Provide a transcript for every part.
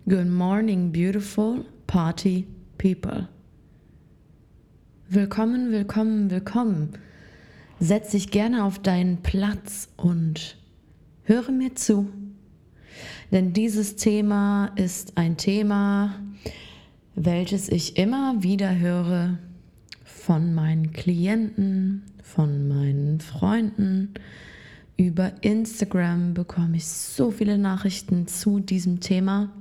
Good morning, beautiful party people. Willkommen, willkommen, willkommen. Setz dich gerne auf deinen Platz und höre mir zu. Denn dieses Thema ist ein Thema, welches ich immer wieder höre von meinen Klienten, von meinen Freunden. Über Instagram bekomme ich so viele Nachrichten zu diesem Thema.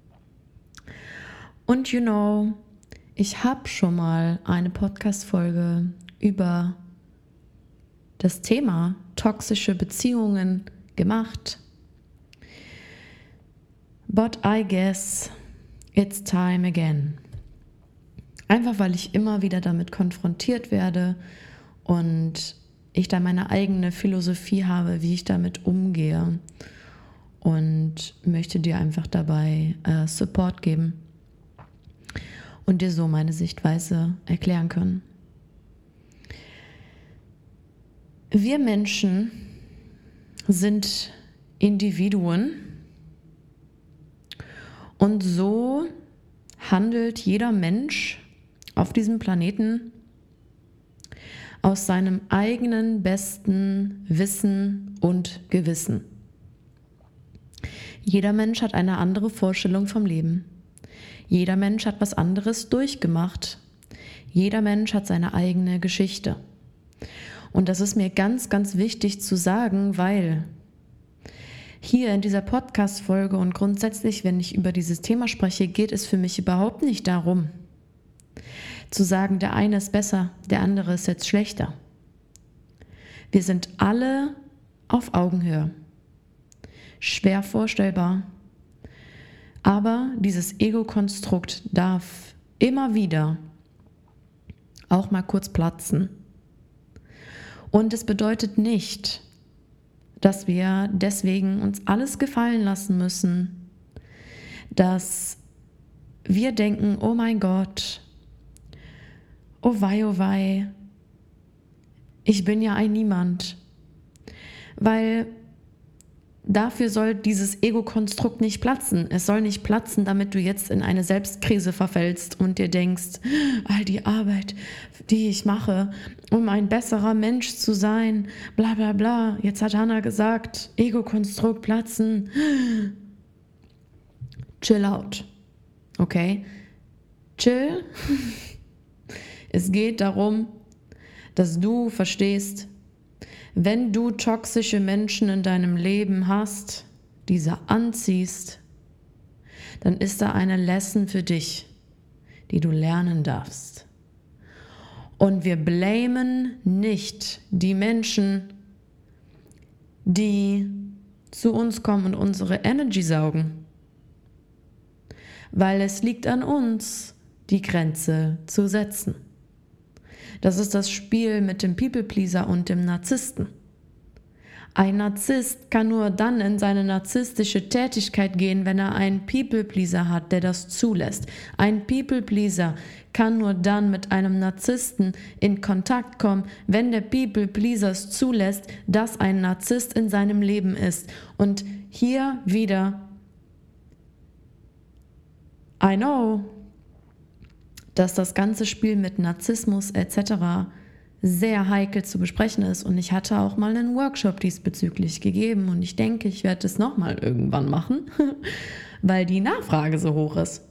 Und ich habe schon mal eine Podcast-Folge über das Thema toxische Beziehungen gemacht. But I guess it's time again. Einfach weil ich immer wieder damit konfrontiert werde und ich da meine eigene Philosophie habe, wie ich damit umgehe, und möchte dir einfach dabei Support geben und dir so meine Sichtweise erklären können. Wir Menschen sind Individuen und so handelt jeder Mensch auf diesem Planeten aus seinem eigenen besten Wissen und Gewissen. Jeder Mensch hat eine andere Vorstellung vom Leben. Jeder Mensch hat was anderes durchgemacht. Jeder Mensch hat seine eigene Geschichte. Und das ist mir ganz, ganz wichtig zu sagen, weil hier in dieser Podcast-Folge und grundsätzlich, wenn ich über dieses Thema spreche, geht es für mich überhaupt nicht darum, zu sagen, der eine ist besser, der andere ist jetzt schlechter. Wir sind alle auf Augenhöhe. Schwer vorstellbar. Aber dieses Ego-Konstrukt darf immer wieder auch mal kurz platzen. Und es bedeutet nicht, dass wir deswegen uns alles gefallen lassen müssen, dass wir denken, oh mein Gott, oh wei, ich bin ja ein Niemand. Weil dafür soll dieses Ego-Konstrukt nicht platzen. Es soll nicht platzen, damit du jetzt in eine Selbstkrise verfällst und dir denkst, all die Arbeit, die ich mache, um ein besserer Mensch zu sein, bla bla bla. Jetzt hat Hannah gesagt, Ego-Konstrukt platzen. Chill out. Okay? Chill. Es geht darum, dass du verstehst, wenn du toxische Menschen in deinem Leben hast, diese anziehst, dann ist da eine Lesson für dich, die du lernen darfst. Und wir blamen nicht die Menschen, die zu uns kommen und unsere Energy saugen, weil es liegt an uns, die Grenze zu setzen. Das ist das Spiel mit dem People-Pleaser und dem Narzissten. Ein Narzisst kann nur dann in seine narzisstische Tätigkeit gehen, wenn er einen People-Pleaser hat, der das zulässt. Ein People-Pleaser kann nur dann mit einem Narzissten in Kontakt kommen, wenn der People-Pleaser es zulässt, dass ein Narzisst in seinem Leben ist. Und hier wieder, I know, dass das ganze Spiel mit Narzissmus etc. sehr heikel zu besprechen ist. Und ich hatte auch mal einen Workshop diesbezüglich gegeben und ich denke, ich werde es nochmal irgendwann machen, weil die Nachfrage so hoch ist.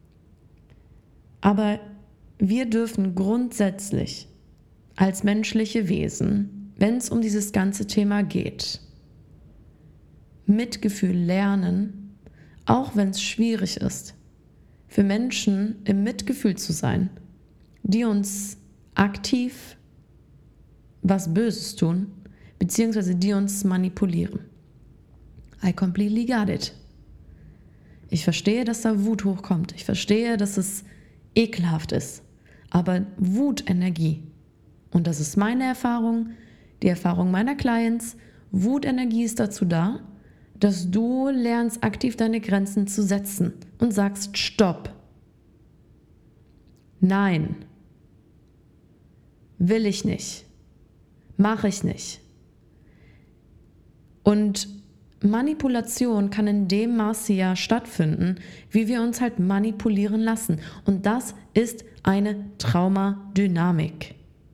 Aber wir dürfen grundsätzlich als menschliche Wesen, wenn es um dieses ganze Thema geht, Mitgefühl lernen, auch wenn es schwierig ist, für Menschen im Mitgefühl zu sein, die uns aktiv was Böses tun, beziehungsweise die uns manipulieren. I completely got it. Ich verstehe, dass da Wut hochkommt. Ich verstehe, dass es ekelhaft ist. Aber Wutenergie, und das ist meine Erfahrung, die Erfahrung meiner Clients, Wutenergie ist dazu da, dass du lernst, aktiv deine Grenzen zu setzen und sagst, stopp. Nein. Will ich nicht. Mache ich nicht. Und Manipulation kann in dem Maße ja stattfinden, wie wir uns halt manipulieren lassen. Und das ist eine Traumadynamik.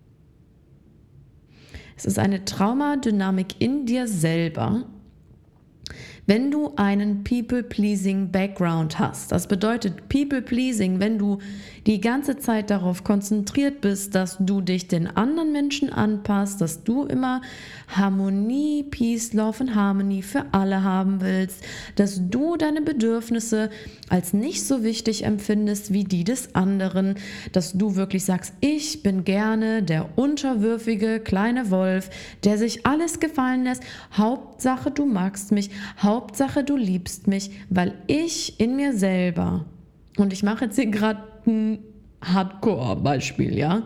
Es ist eine Traumadynamik in dir selber, wenn du einen People-Pleasing-Background hast. Das bedeutet People-Pleasing, wenn du die ganze Zeit darauf konzentriert bist, dass du dich den anderen Menschen anpasst, dass du immer Harmonie, Peace, Love und Harmony für alle haben willst, dass du deine Bedürfnisse als nicht so wichtig empfindest wie die des anderen, dass du wirklich sagst, ich bin gerne der unterwürfige kleine Wolf, der sich alles gefallen lässt. Hauptsache du magst mich, Hauptsache du liebst mich, weil ich in mir selber, und ich mache jetzt hier gerade ein Hardcore-Beispiel, ja,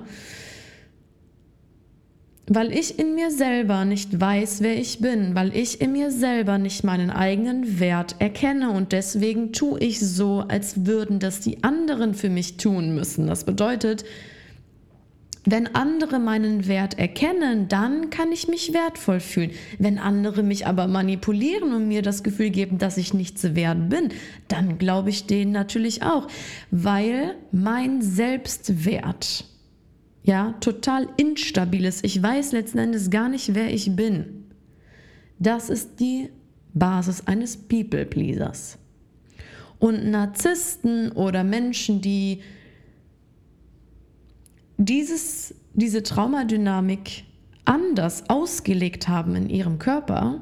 weil ich in mir selber nicht weiß, wer ich bin, weil ich in mir selber nicht meinen eigenen Wert erkenne und deswegen tue ich so, als würden das die anderen für mich tun müssen. Das bedeutet, wenn andere meinen Wert erkennen, dann kann ich mich wertvoll fühlen. Wenn andere mich aber manipulieren und mir das Gefühl geben, dass ich nichts wert bin, dann glaube ich denen natürlich auch, weil mein Selbstwert total instabil ist. Ich weiß letzten Endes gar nicht, wer ich bin. Das ist die Basis eines People-Pleasers. Und Narzissten oder Menschen, die diese Traumadynamik anders ausgelegt haben in ihrem Körper,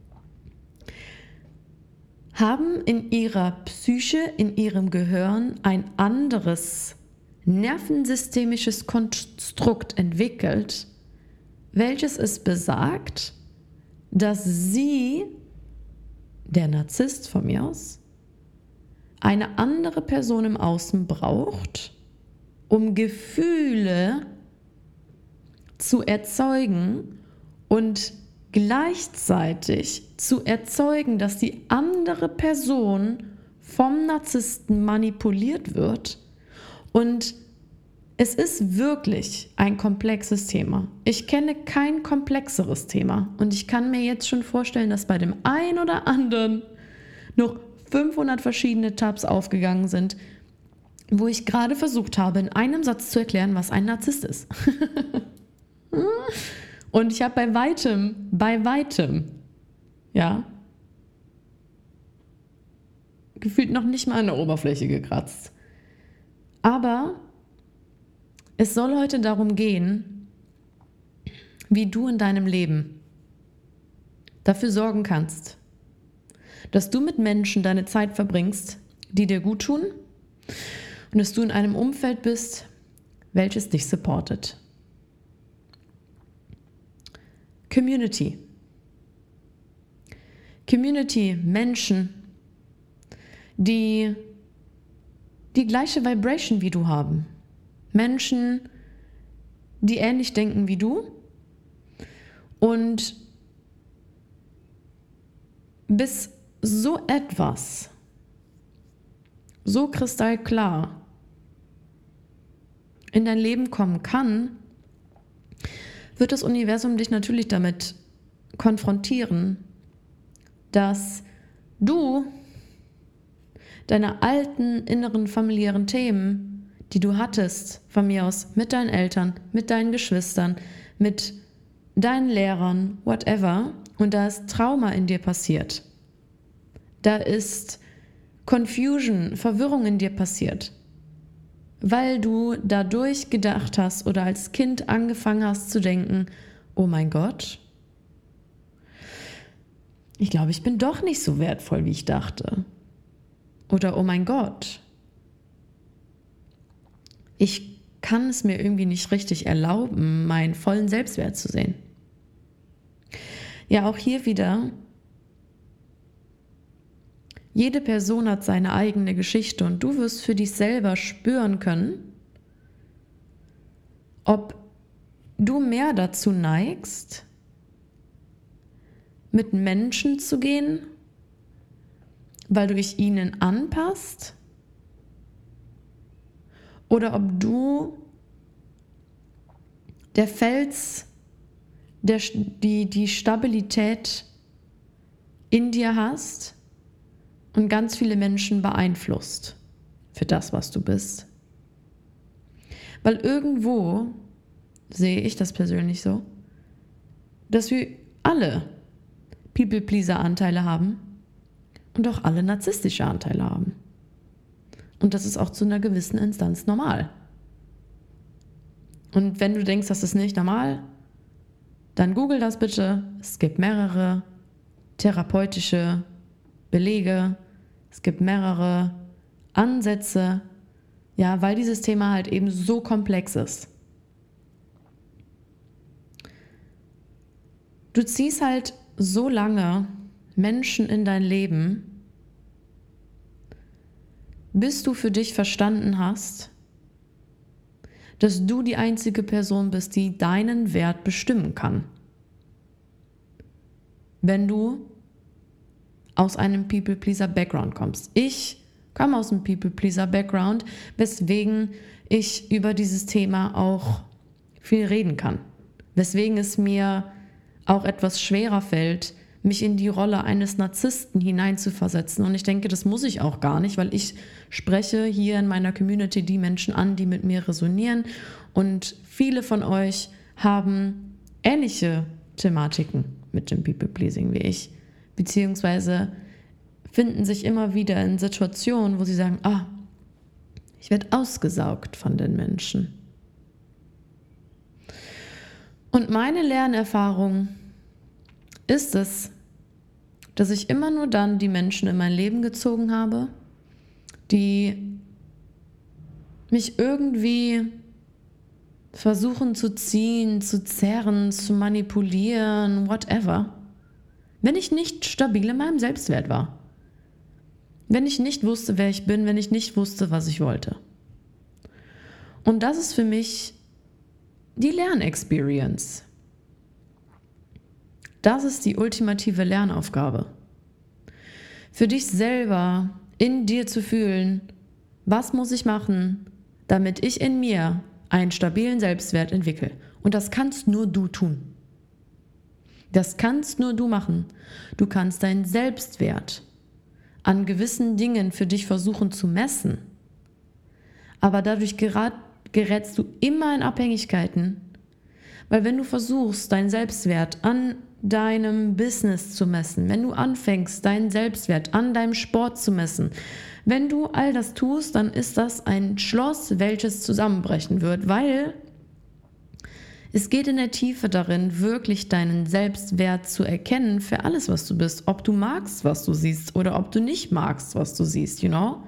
haben in ihrer Psyche, in ihrem Gehirn ein anderes nervensystemisches Konstrukt entwickelt, welches es besagt, dass sie, der Narzisst von mir aus, eine andere Person im Außen braucht, um Gefühle zu erzeugen und gleichzeitig zu erzeugen, dass die andere Person vom Narzissten manipuliert wird. Und es ist wirklich ein komplexes Thema. Ich kenne kein komplexeres Thema. Und ich kann mir jetzt schon vorstellen, dass bei dem einen oder anderen noch 500 verschiedene Tabs aufgegangen sind, wo ich gerade versucht habe, in einem Satz zu erklären, was ein Narzisst ist. Und ich habe bei weitem, gefühlt noch nicht mal an der Oberfläche gekratzt. Aber es soll heute darum gehen, wie du in deinem Leben dafür sorgen kannst, dass du mit Menschen deine Zeit verbringst, die dir gut tun, und dass du in einem Umfeld bist, welches dich supportet. Community, Menschen, die die gleiche Vibration wie du haben. Menschen, die ähnlich denken wie du und bis so etwas so kristallklar in dein Leben kommen kann, wird das Universum dich natürlich damit konfrontieren, dass du deine alten inneren familiären Themen, die du hattest, von mir aus mit deinen Eltern, mit deinen Geschwistern, mit deinen Lehrern, whatever, und da ist Trauma in dir passiert. Da ist Confusion, Verwirrung in dir passiert, weil du dadurch gedacht hast oder als Kind angefangen hast zu denken, oh mein Gott, ich glaube, ich bin doch nicht so wertvoll, wie ich dachte. Oder oh mein Gott, ich kann es mir irgendwie nicht richtig erlauben, meinen vollen Selbstwert zu sehen. Ja, auch hier wieder, jede Person hat seine eigene Geschichte und du wirst für dich selber spüren können, ob du mehr dazu neigst, mit Menschen zu gehen, weil du dich ihnen anpasst, oder ob du der Fels, die Stabilität in dir hast und ganz viele Menschen beeinflusst für das, was du bist. Weil irgendwo sehe ich das persönlich so, dass wir alle People-Pleaser-Anteile haben und auch alle narzisstische Anteile haben. Und das ist auch zu einer gewissen Instanz normal. Und wenn du denkst, das ist nicht normal, dann google das bitte. Es gibt mehrere therapeutische Belege, es gibt mehrere Ansätze, ja, weil dieses Thema halt eben so komplex ist. Du ziehst halt so lange Menschen in dein Leben, bis du für dich verstanden hast, dass du die einzige Person bist, die deinen Wert bestimmen kann. Wenn du aus einem People-Pleaser-Background kommst. Ich komme aus einem People-Pleaser-Background, weswegen ich über dieses Thema auch viel reden kann. Weswegen es mir auch etwas schwerer fällt, mich in die Rolle eines Narzissten hineinzuversetzen. Und ich denke, das muss ich auch gar nicht, weil ich spreche hier in meiner Community die Menschen an, die mit mir resonieren. Und viele von euch haben ähnliche Thematiken mit dem People-Pleasing wie ich. Beziehungsweise finden sich immer wieder in Situationen, wo sie sagen, ich werde ausgesaugt von den Menschen. Und meine Lernerfahrung ist es, dass ich immer nur dann die Menschen in mein Leben gezogen habe, die mich irgendwie versuchen zu ziehen, zu zerren, zu manipulieren, whatever, wenn ich nicht stabil in meinem Selbstwert war. Wenn ich nicht wusste, wer ich bin, wenn ich nicht wusste, was ich wollte. Und das ist für mich die Lernexperience. Das ist die ultimative Lernaufgabe. Für dich selber in dir zu fühlen, was muss ich machen, damit ich in mir einen stabilen Selbstwert entwickle. Und das kannst nur du tun. Das kannst nur du machen. Du kannst deinen Selbstwert an gewissen Dingen für dich versuchen zu messen. Aber dadurch gerätst du immer in Abhängigkeiten. Weil wenn du versuchst, deinen Selbstwert an deinem Business zu messen, wenn du anfängst, deinen Selbstwert an deinem Sport zu messen, wenn du all das tust, dann ist das ein Schloss, welches zusammenbrechen wird, weil es geht in der Tiefe darin, wirklich deinen Selbstwert zu erkennen für alles, was du bist. Ob du magst, was du siehst oder ob du nicht magst, was du siehst, you know?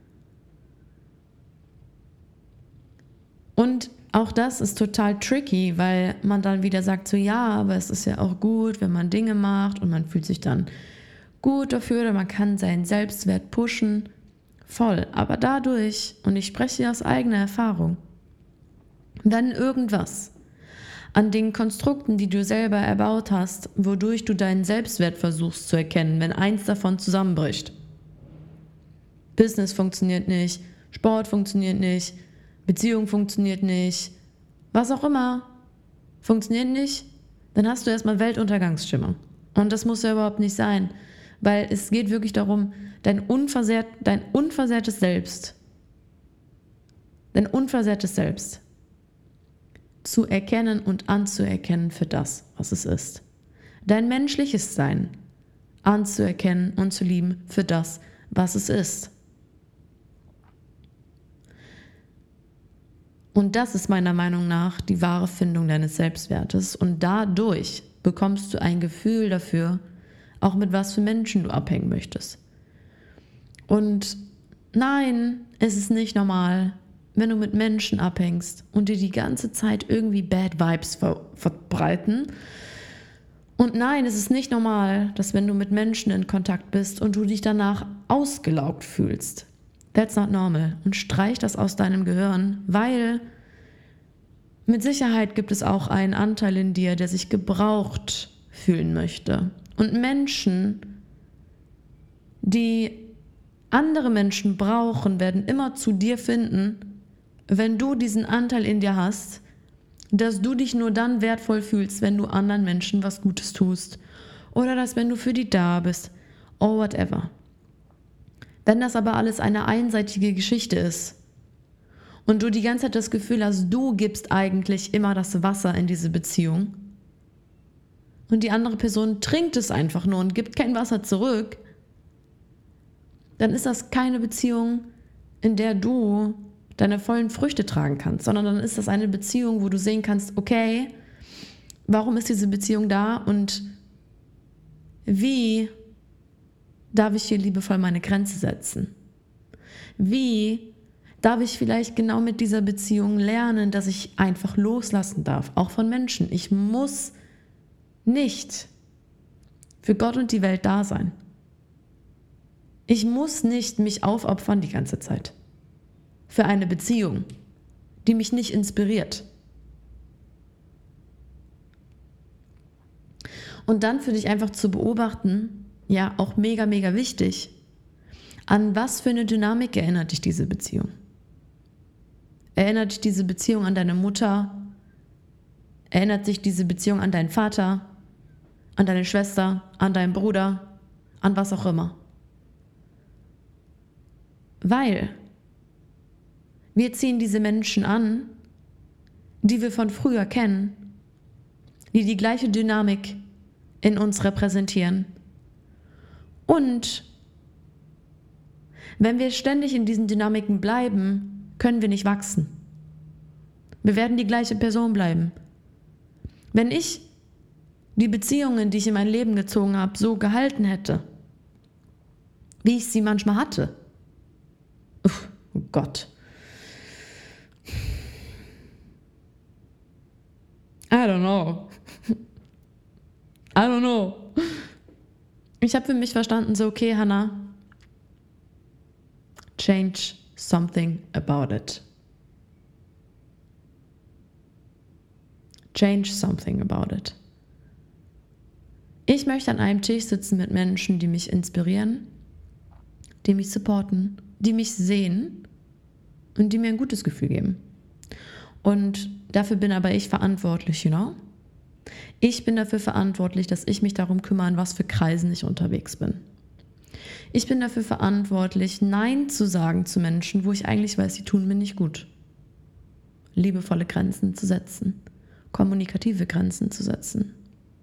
Und auch das ist total tricky, weil man dann wieder sagt so, ja, aber es ist ja auch gut, wenn man Dinge macht und man fühlt sich dann gut dafür oder man kann seinen Selbstwert pushen. Voll. Aber dadurch, und ich spreche hier aus eigener Erfahrung, wenn irgendwas an den Konstrukten, die du selber erbaut hast, wodurch du deinen Selbstwert versuchst zu erkennen, wenn eins davon zusammenbricht. Business funktioniert nicht, Sport funktioniert nicht, Beziehung funktioniert nicht, was auch immer funktioniert nicht, dann hast du erstmal Weltuntergangsstimmung. Und das muss ja überhaupt nicht sein, weil es geht wirklich darum, dein unversehrtes Selbst zu erkennen und anzuerkennen für das, was es ist. Dein menschliches Sein anzuerkennen und zu lieben für das, was es ist. Und das ist meiner Meinung nach die wahre Findung deines Selbstwertes. Und dadurch bekommst du ein Gefühl dafür, auch mit was für Menschen du abhängen möchtest. Und nein, es ist nicht normal, wenn du mit Menschen abhängst und dir die ganze Zeit irgendwie Bad Vibes verbreiten. Und nein, es ist nicht normal, dass wenn du mit Menschen in Kontakt bist und du dich danach ausgelaugt fühlst. That's not normal. Und streich das aus deinem Gehirn, weil mit Sicherheit gibt es auch einen Anteil in dir, der sich gebraucht fühlen möchte. Und Menschen, die andere Menschen brauchen, werden immer zu dir finden, wenn du diesen Anteil in dir hast, dass du dich nur dann wertvoll fühlst, wenn du anderen Menschen was Gutes tust oder dass, wenn du für die da bist, or whatever. Wenn das aber alles eine einseitige Geschichte ist und du die ganze Zeit das Gefühl hast, du gibst eigentlich immer das Wasser in diese Beziehung und die andere Person trinkt es einfach nur und gibt kein Wasser zurück, dann ist das keine Beziehung, in der du deine vollen Früchte tragen kannst, sondern dann ist das eine Beziehung, wo du sehen kannst, okay, warum ist diese Beziehung da und wie darf ich hier liebevoll meine Grenze setzen? Wie darf ich vielleicht genau mit dieser Beziehung lernen, dass ich einfach loslassen darf, auch von Menschen. Ich muss nicht für Gott und die Welt da sein. Ich muss nicht mich aufopfern die ganze Zeit für eine Beziehung, die mich nicht inspiriert. Und dann für dich einfach zu beobachten, ja, auch mega, mega wichtig, an was für eine Dynamik erinnert dich diese Beziehung? Erinnert dich diese Beziehung an deine Mutter? Erinnert sich diese Beziehung an deinen Vater? An deine Schwester? An deinen Bruder? An was auch immer? Weil wir ziehen diese Menschen an, die wir von früher kennen, die die gleiche Dynamik in uns repräsentieren. Und wenn wir ständig in diesen Dynamiken bleiben, können wir nicht wachsen. Wir werden die gleiche Person bleiben. Wenn ich die Beziehungen, die ich in mein Leben gezogen habe, so gehalten hätte, wie ich sie manchmal hatte, oh Gott, I don't know. Ich habe für mich verstanden, so okay, Hannah, change something about it. Change something about it. Ich möchte an einem Tisch sitzen mit Menschen, die mich inspirieren, die mich supporten, die mich sehen und die mir ein gutes Gefühl geben. Und dafür bin aber ich verantwortlich, you know? Ich bin dafür verantwortlich, dass ich mich darum kümmere, in was für Kreisen ich unterwegs bin. Ich bin dafür verantwortlich, Nein zu sagen zu Menschen, wo ich eigentlich weiß, sie tun mir nicht gut. Liebevolle Grenzen zu setzen, kommunikative Grenzen zu setzen.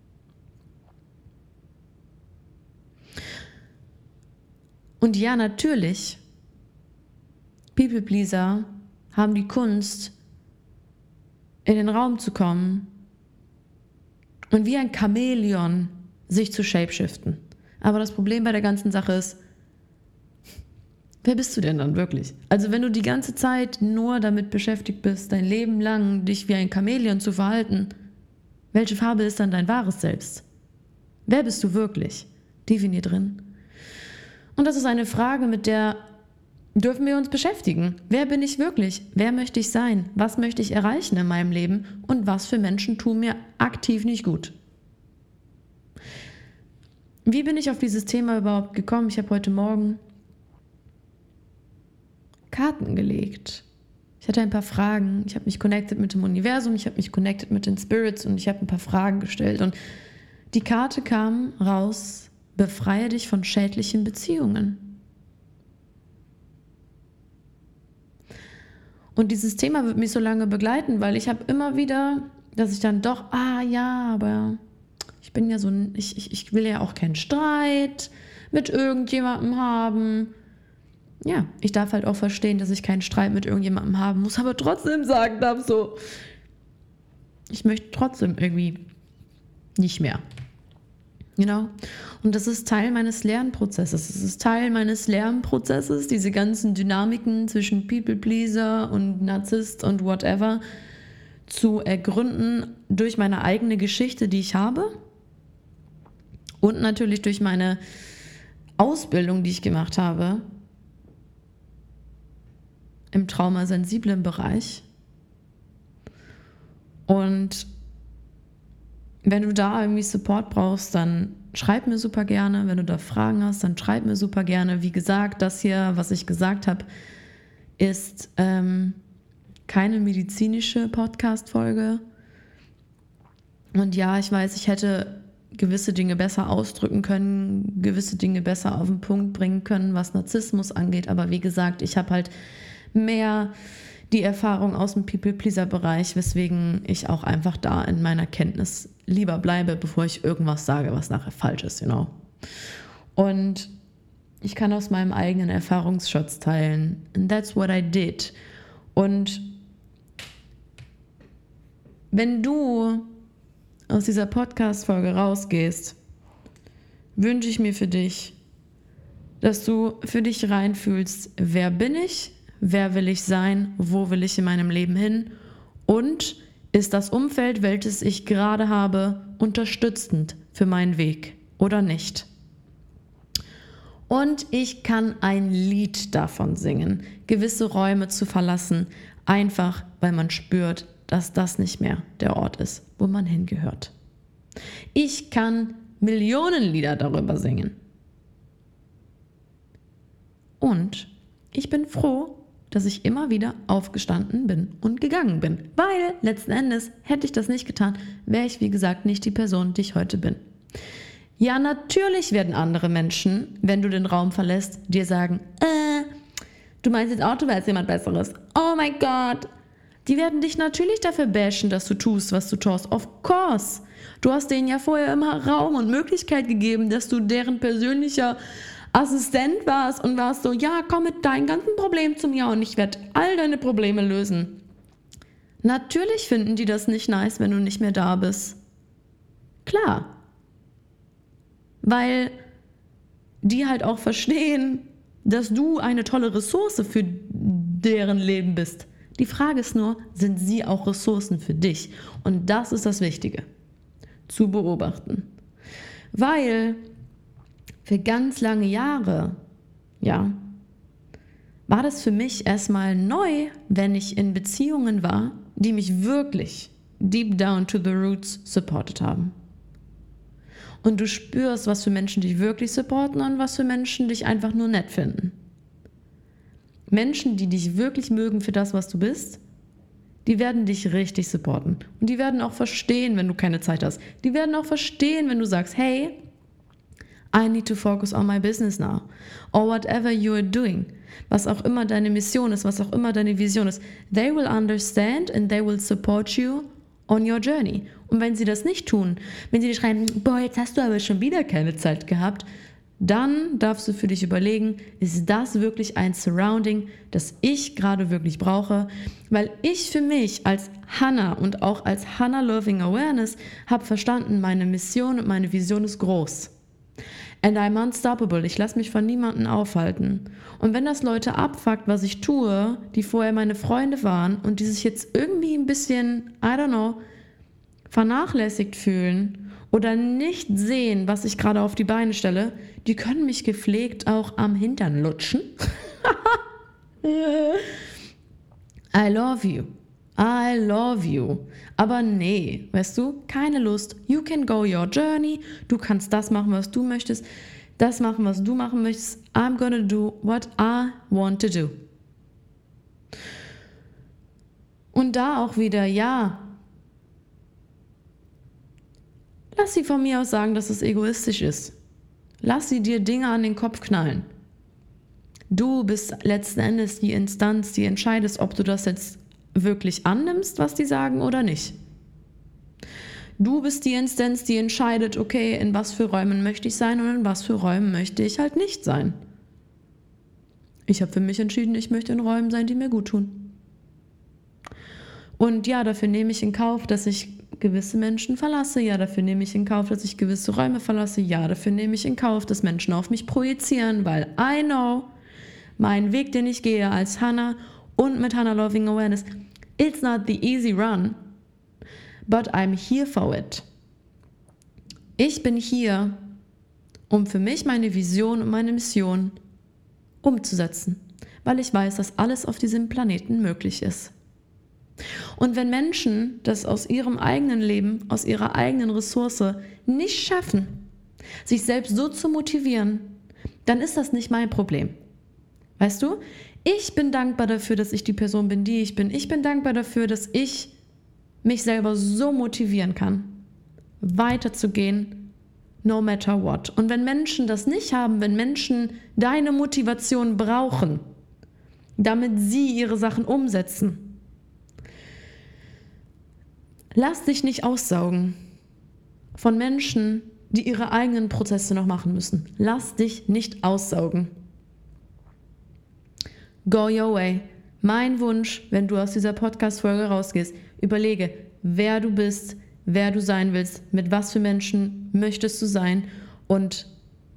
Und ja, natürlich, People-Pleaser haben die Kunst, in den Raum zu kommen und wie ein Chamäleon sich zu shapeshiften. Aber das Problem bei der ganzen Sache ist, wer bist du denn dann wirklich? Also wenn du die ganze Zeit nur damit beschäftigt bist, dein Leben lang dich wie ein Chamäleon zu verhalten, welche Farbe ist dann dein wahres Selbst? Wer bist du wirklich? Definier drin. Und das ist eine Frage, mit der dürfen wir uns beschäftigen. Wer bin ich wirklich? Wer möchte ich sein? Was möchte ich erreichen in meinem Leben? Und was für Menschen tun mir aktiv nicht gut? Wie bin ich auf dieses Thema überhaupt gekommen? Ich habe heute Morgen Karten gelegt. Ich hatte ein paar Fragen. Ich habe mich connected mit dem Universum, ich habe mich connected mit den Spirits und ich habe ein paar Fragen gestellt. Und die Karte kam raus: Befreie dich von schädlichen Beziehungen. Und dieses Thema wird mich so lange begleiten, weil ich habe immer wieder, dass ich dann doch, aber ich bin ja so, ich will ja auch keinen Streit mit irgendjemandem haben. Ja, ich darf halt auch verstehen, dass ich keinen Streit mit irgendjemandem haben muss, aber trotzdem sagen darf so, ich möchte trotzdem irgendwie nicht mehr. You know? Und das ist Teil meines Lernprozesses. Es ist Teil meines Lernprozesses, diese ganzen Dynamiken zwischen People-Pleaser und Narzisst und whatever zu ergründen durch meine eigene Geschichte, die ich habe und natürlich durch meine Ausbildung, die ich gemacht habe im traumasensiblen Bereich. Und wenn du da irgendwie Support brauchst, dann schreib mir super gerne. Wenn du da Fragen hast, dann schreib mir super gerne. Wie gesagt, das hier, was ich gesagt habe, ist keine medizinische Podcast-Folge. Und ja, ich weiß, ich hätte gewisse Dinge besser ausdrücken können, gewisse Dinge besser auf den Punkt bringen können, was Narzissmus angeht. Aber wie gesagt, ich habe halt mehr die Erfahrung aus dem People-Pleaser-Bereich, weswegen ich auch einfach da in meiner Kenntnis lieber bleibe, bevor ich irgendwas sage, was nachher falsch ist, Und ich kann aus meinem eigenen Erfahrungsschatz teilen. And that's what I did. Und wenn du aus dieser Podcast-Folge rausgehst, wünsche ich mir für dich, dass du für dich reinfühlst, wer bin ich, wer will ich sein, wo will ich in meinem Leben hin und ist das Umfeld, welches ich gerade habe, unterstützend für meinen Weg oder nicht. Und ich kann ein Lied davon singen, gewisse Räume zu verlassen, einfach weil man spürt, dass das nicht mehr der Ort ist, wo man hingehört. Ich kann Millionen Lieder darüber singen. Und ich bin froh, dass ich immer wieder aufgestanden bin und gegangen bin. Weil letzten Endes hätte ich das nicht getan, wäre ich, wie gesagt, nicht die Person, die ich heute bin. Ja, natürlich werden andere Menschen, wenn du den Raum verlässt, dir sagen, du meinst jetzt auch, du wärst jemand Besseres. Oh mein Gott. Die werden dich natürlich dafür bashen, dass du tust, was du tust. Of course. Du hast denen ja vorher immer Raum und Möglichkeit gegeben, dass du deren persönlicher Assistent warst und warst so, ja, komm mit deinen ganzen Problemen zu mir und ich werde all deine Probleme lösen. Natürlich finden die das nicht nice, wenn du nicht mehr da bist. Klar. Weil die halt auch verstehen, dass du eine tolle Ressource für deren Leben bist. Die Frage ist nur, sind sie auch Ressourcen für dich? Und das ist das Wichtige, zu beobachten. Weil für ganz lange Jahre, war das für mich erstmal neu, wenn ich in Beziehungen war, die mich wirklich deep down to the roots supportet haben. Und du spürst, was für Menschen dich wirklich supporten und was für Menschen dich einfach nur nett finden. Menschen, die dich wirklich mögen für das, was du bist, die werden dich richtig supporten. Und die werden auch verstehen, wenn du keine Zeit hast. Die werden auch verstehen, wenn du sagst, hey, I need to focus on my business now. Or whatever you are doing. Was auch immer deine Mission ist, was auch immer deine Vision ist. They will understand and they will support you on your journey. Und wenn sie das nicht tun, wenn sie dir schreiben, boah, jetzt hast du aber schon wieder keine Zeit gehabt, dann darfst du für dich überlegen, ist das wirklich ein Surrounding, das ich gerade wirklich brauche? Weil ich für mich als Hannah und auch als Hannah Loving Awareness habe verstanden, meine Mission und meine Vision ist groß. And I'm unstoppable. Ich lasse mich von niemandem aufhalten. Und wenn das Leute abfuckt, was ich tue, die vorher meine Freunde waren und die sich jetzt irgendwie ein bisschen, vernachlässigt fühlen oder nicht sehen, was ich gerade auf die Beine stelle, die können mich gepflegt auch am Hintern lutschen. I love you. I love you. Aber nee, weißt du, keine Lust. You can go your journey. Du kannst das machen, was du möchtest. Das machen, was du machen möchtest. I'm gonna do what I want to do. Und da auch wieder, lass sie von mir aus sagen, dass es egoistisch ist. Lass sie dir Dinge an den Kopf knallen. Du bist letzten Endes die Instanz, die entscheidest, ob du das jetzt wirklich annimmst, was die sagen oder nicht. Du bist die Instanz, die entscheidet, okay, in was für Räumen möchte ich sein und in was für Räumen möchte ich halt nicht sein. Ich habe für mich entschieden, ich möchte in Räumen sein, die mir gut tun. Und dafür nehme ich in Kauf, dass ich gewisse Menschen verlasse. Ja, dafür nehme ich in Kauf, dass ich gewisse Räume verlasse. Ja, dafür nehme ich in Kauf, dass Menschen auf mich projizieren, weil I know, mein Weg, den ich gehe als Hannah und mit Hannah Loving Awareness, it's not the easy run, but I'm here for it. Ich bin hier, um für mich meine Vision und meine Mission umzusetzen, weil ich weiß, dass alles auf diesem Planeten möglich ist. Und wenn Menschen das aus ihrem eigenen Leben, aus ihrer eigenen Ressource nicht schaffen, sich selbst so zu motivieren, dann ist das nicht mein Problem. Weißt du? Ich bin dankbar dafür, dass ich die Person bin, die ich bin. Ich bin dankbar dafür, dass ich mich selber so motivieren kann, weiterzugehen no matter what. Und wenn Menschen das nicht haben, wenn Menschen deine Motivation brauchen, damit sie ihre Sachen umsetzen, lass dich nicht aussaugen von Menschen, die ihre eigenen Prozesse noch machen müssen. Lass dich nicht aussaugen. Go your way. Mein Wunsch, wenn du aus dieser Podcast-Folge rausgehst, überlege, wer du bist, wer du sein willst, mit was für Menschen möchtest du sein und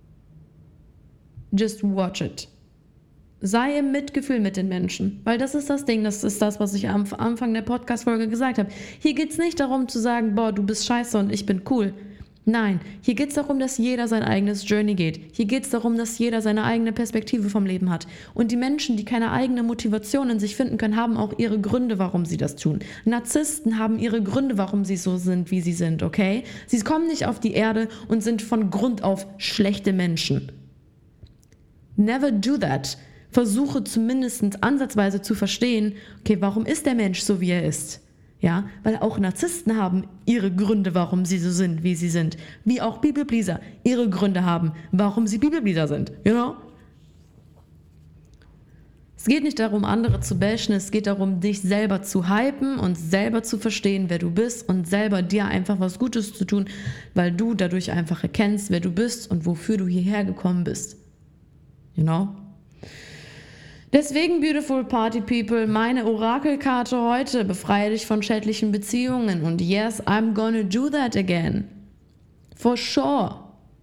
just watch it. Sei im Mitgefühl mit den Menschen, weil das ist das Ding, das ist das, was ich am Anfang der Podcast-Folge gesagt habe. Hier geht es nicht darum zu sagen, boah, du bist scheiße und ich bin cool. Nein, hier geht es darum, dass jeder sein eigenes Journey geht. Hier geht es darum, dass jeder seine eigene Perspektive vom Leben hat. Und die Menschen, die keine eigene Motivation in sich finden können, haben auch ihre Gründe, warum sie das tun. Narzissten haben ihre Gründe, warum sie so sind, wie sie sind, okay? Sie kommen nicht auf die Erde und sind von Grund auf schlechte Menschen. Never do that. Versuche zumindest ansatzweise zu verstehen, okay, warum ist der Mensch so, wie er ist? Ja, weil auch Narzissten haben ihre Gründe, warum sie so sind, wie sie sind. Wie auch People-Pleaser ihre Gründe haben, warum sie People-Pleaser sind. You know? Es geht nicht darum, andere zu bashen, es geht darum, dich selber zu hypen und selber zu verstehen, wer du bist und selber dir einfach was Gutes zu tun, weil du dadurch einfach erkennst, wer du bist und wofür du hierher gekommen bist. You know? Deswegen, beautiful party people, meine Orakelkarte heute: Befreie dich von schädlichen Beziehungen. Und yes, I'm gonna do that again. For sure.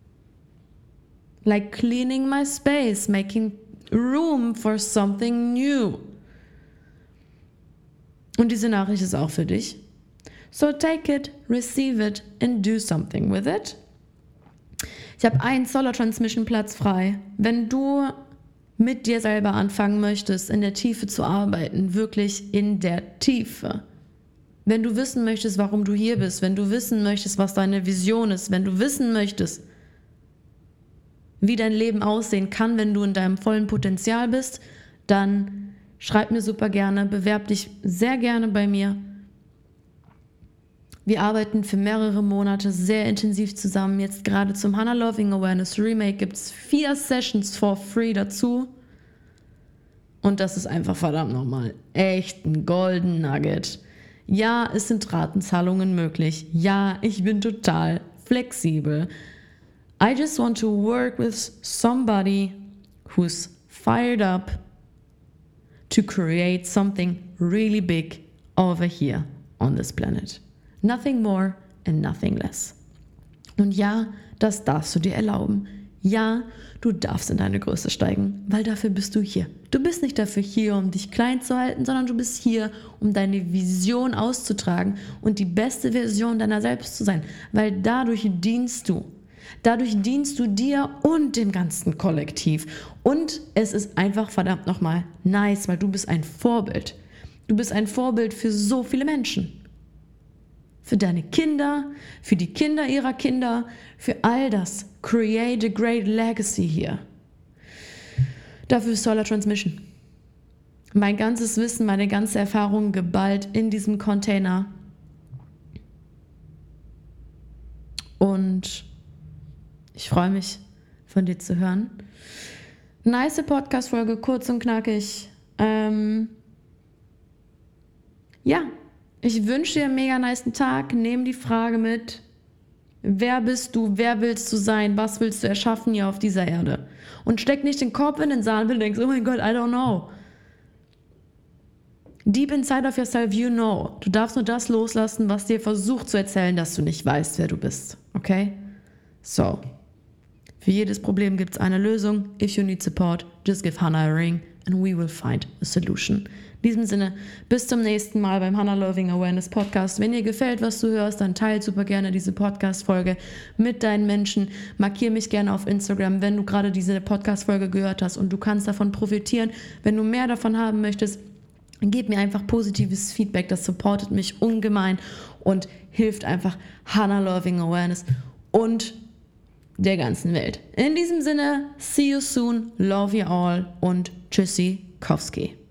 Like cleaning my space, making room for something new. Und diese Nachricht ist auch für dich. So take it, receive it and do something with it. Ich habe einen Solar Transmission Platz frei. Wenn du mit dir selber anfangen möchtest, in der Tiefe zu arbeiten, wirklich in der Tiefe. Wenn du wissen möchtest, warum du hier bist, wenn du wissen möchtest, was deine Vision ist, wenn du wissen möchtest, wie dein Leben aussehen kann, wenn du in deinem vollen Potenzial bist, dann schreib mir super gerne, bewerb dich sehr gerne bei mir. Wir arbeiten für mehrere Monate sehr intensiv zusammen. Jetzt gerade zum Hannah Loving Awareness Remake gibt es 4 Sessions for free dazu. Und das ist einfach verdammt nochmal echt ein Golden Nugget. Ja, es sind Ratenzahlungen möglich. Ja, ich bin total flexibel. I just want to work with somebody who's fired up to create something really big over here on this planet. Nothing more and nothing less. Und ja, das darfst du dir erlauben. Ja, du darfst in deine Größe steigen, weil dafür bist du hier. Du bist nicht dafür hier, um dich klein zu halten, sondern du bist hier, um deine Vision auszutragen und die beste Version deiner selbst zu sein, weil dadurch dienst du. Dadurch dienst du dir und dem ganzen Kollektiv. Und es ist einfach verdammt nochmal nice, weil du bist ein Vorbild. Du bist ein Vorbild für so viele Menschen. Für deine Kinder, für die Kinder ihrer Kinder, für all das. Create a great legacy hier. Dafür ist Solar Transmission. Mein ganzes Wissen, meine ganze Erfahrung geballt in diesem Container. Und ich freue mich, von dir zu hören. Nice Podcast-Folge, kurz und knackig. Ja. Ich wünsche dir einen mega nicen Tag. Nimm die Frage mit: Wer bist du? Wer willst du sein? Was willst du erschaffen hier auf dieser Erde? Und steck nicht den Kopf in den Sand und denkst, oh mein Gott, I don't know. Deep inside of yourself, you know. Du darfst nur das loslassen, was dir versucht zu erzählen, dass du nicht weißt, wer du bist. Okay? So. Für jedes Problem gibt es eine Lösung. If you need support, just give Hannah a ring and we will find a solution. In diesem Sinne, bis zum nächsten Mal beim Hannah Loving Awareness Podcast. Wenn dir gefällt, was du hörst, dann teilt super gerne diese Podcast-Folge mit deinen Menschen. Markiere mich gerne auf Instagram, wenn du gerade diese Podcast-Folge gehört hast und du kannst davon profitieren. Wenn du mehr davon haben möchtest, gib mir einfach positives Feedback. Das supportet mich ungemein und hilft einfach Hannah Loving Awareness und der ganzen Welt. In diesem Sinne, see you soon, love you all und Tschüssikowski.